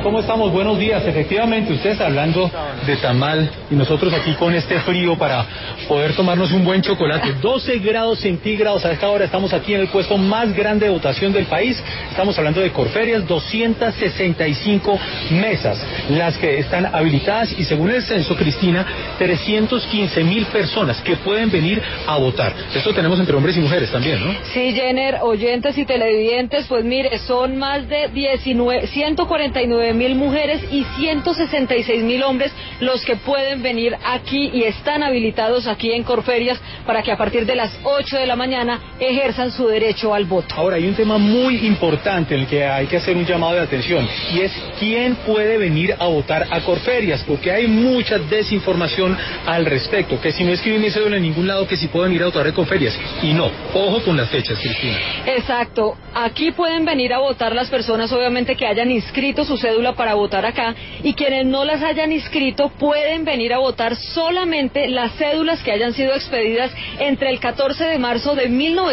¿Cómo estamos? Buenos días. Efectivamente, ustedes hablando de tamal y nosotros aquí con este frío para poder tomarnos un buen chocolate. 12 grados centígrados a esta hora. Estamos aquí en el puesto más grande de votación del país. Estamos hablando de Corferias, 265 mesas las que están habilitadas y según el censo, Cristina, 315.000 personas que pueden venir a votar. Esto tenemos entre hombres y mujeres también, ¿no? Sí, Jenner, oyentes y televidentes, pues mire, son más de 149.000 mujeres y 166.000 hombres los que pueden venir aquí y están habilitados aquí en Corferias para que a partir de las 8 de la mañana ejerzan su derecho al voto. Ahora, hay un tema muy importante en el que hay que hacer un llamado de atención y es quién puede venir a votar a Corferias, porque hay mucha desinformación al respecto, que si no escriben mi cédula en ningún lado, que si pueden ir a votar a Corferias, y no, ojo con las fechas, Cristina. Exacto, aquí pueden venir a votar las personas obviamente que hayan inscrito su cédula para votar acá, y quienes no las hayan inscrito pueden venir a votar solamente las cédulas que hayan sido expedidas entre el 14 de marzo de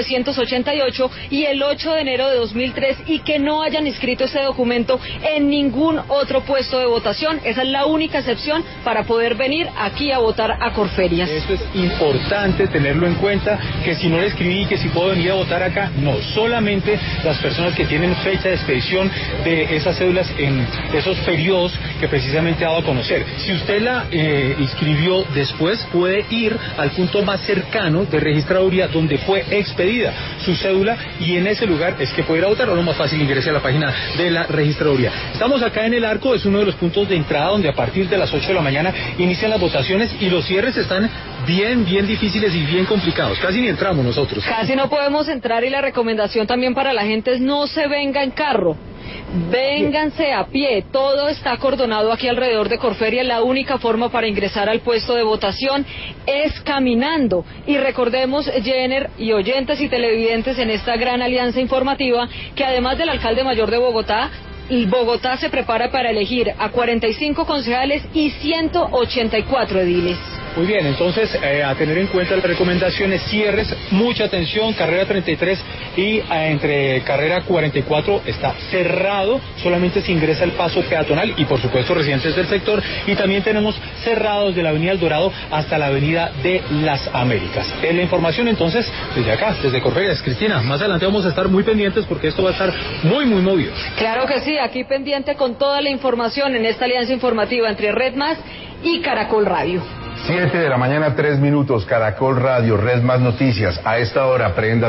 1988 y el 8 de enero de 2003 y que no hayan inscrito ese documento en ningún otro puesto de votación. Esa es la única excepción para poder venir aquí a votar a Corferias. Eso es importante tenerlo en cuenta, que si no le escribí que si puedo venir a votar acá, no, solamente las personas que tienen fecha de expedición de esas cédulas en esos periodos que precisamente ha dado a conocer. Si usted la inscribió después, puede ir al punto más cercano de registraduría donde fue expedida su cédula y en ese lugar es que puede ir a votar, o lo más fácil, ingrese a la página de la registraduría. Estamos acá en el Arco, es uno de los puntos de entrada donde a partir de las 8 de la mañana inician las votaciones y los cierres están bien difíciles y bien complicados, casi ni entramos nosotros. Casi no podemos entrar y la recomendación también para la gente es no se venga en carro. Vénganse a pie, todo está acordonado aquí alrededor de Corferias, la única forma para ingresar al puesto de votación es caminando. Y recordemos, Jenner y oyentes y televidentes en esta gran alianza informativa, que además del alcalde mayor de Bogotá se prepara para elegir a 45 concejales y 184 ediles. Muy bien, entonces a tener en cuenta las recomendaciones, cierres, mucha atención, carrera 33 y entre carrera 44 está cerrado, solamente se ingresa el paso peatonal y por supuesto residentes del sector, y también tenemos cerrados de la avenida El Dorado hasta la avenida de las Américas. La información entonces desde acá, desde Corferias. Cristina, más adelante vamos a estar muy pendientes porque esto va a estar muy movido. Claro que sí, aquí pendiente con toda la información en esta alianza informativa entre Red Más y Caracol Radio. 7 de la mañana, 3 minutos, Caracol Radio, Red Más Noticias. A esta hora, prenda